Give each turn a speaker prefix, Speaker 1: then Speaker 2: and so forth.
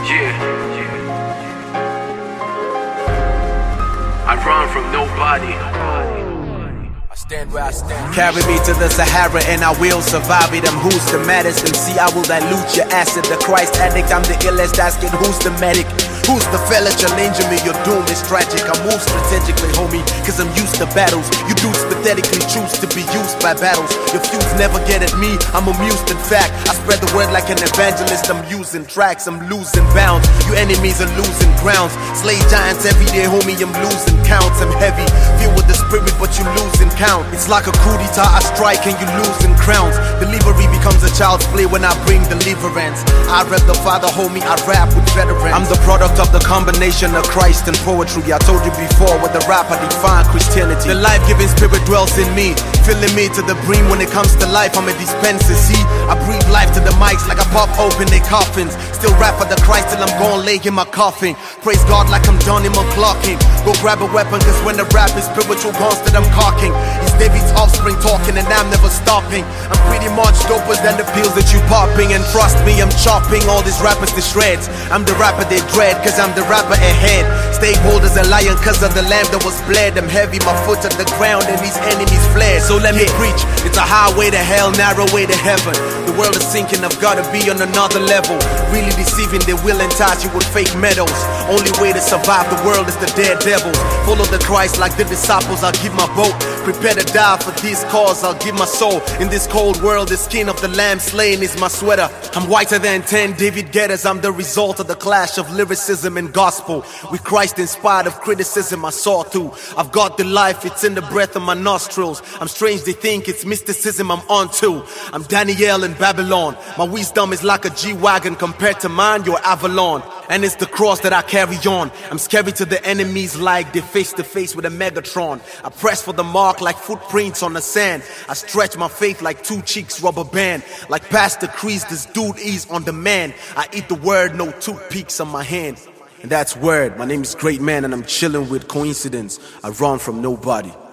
Speaker 1: I run from nobody.
Speaker 2: I stand where I stand.
Speaker 3: Carry me to the Sahara and I will survive it. I'm who's the maddest MC, I will dilute your acid. The Christ addict, I'm the illest, asking who's the medic. Who's the fella challenging me? Your doom is tragic. I move strategically, homie, cause I'm used to battles. You dudes pathetically choose to be used by battles. Your feuds never get at me, I'm amused in fact. I spread the word like an evangelist. I'm using tracks, I'm losing bounds. You enemies are losing grounds. Slay giants every day, homie, I'm losing counts. I'm heavy, filled with the spirit, but you losing count. It's like a coup d'etat, I strike and you losing crowns. Delivery becomes a child's play when I bring deliverance. I rep the father, homie, I rap with veterans. I'm the product of the combination of Christ and poetry. I told you before, with the rap I define Christianity. The life-giving spirit dwells in me, filling me to the brim. When it comes to life, I'm a dispenser. See, I breathe life to the mics like I pop open their coffins. Still rap for the Christ till I'm gone lay in my coffin. Praise God like I'm Johnny McClocking. Go grab a weapon, cause when the rap is spiritual guns that I'm cocking. It's David's offspring talking and I'm never stopping. I'm pretty much doper than the pills that you popping. And trust me, I'm chopping all these rappers to shreds. I'm the rapper they dread, cause I'm the rapper ahead. Stakeholders a lion cause of the lamb that was bled. I'm heavy, my foot at the ground and these enemies fled. So let me preach, it's a highway to hell, narrow way to heaven. The world is sinking, I've gotta be on another level. Really deceiving, they will entice you with fake medals. Only way to survive the world is the dead devils. Follow the Christ like the disciples, I'll give my boat. Prepare to die for this cause, I'll give my soul. In this cold world, the skin of the lamb slain is my sweater. I'm whiter than 10 David Guetters. I'm the result of the clash of lyricism and gospel. With Christ inspired of criticism I saw through. I've got the life, it's in the breath of my nostrils. I'm strange, they think it's mysticism I'm onto. I'm Daniel in Babylon. My wisdom is like a G-Wagon. Compared to mine, you're Avalon. And it's the cross that I carry on. I'm scary to the enemies like they're face to face with a Megatron. I press for the mark like footprints on the sand. I stretch my faith like 2 cheeks rubber band. Like past the crease, this dude is on demand. I eat the word, no toothpicks on my hand. And that's word. My name is Great Man and I'm chilling with coincidence. I run from nobody.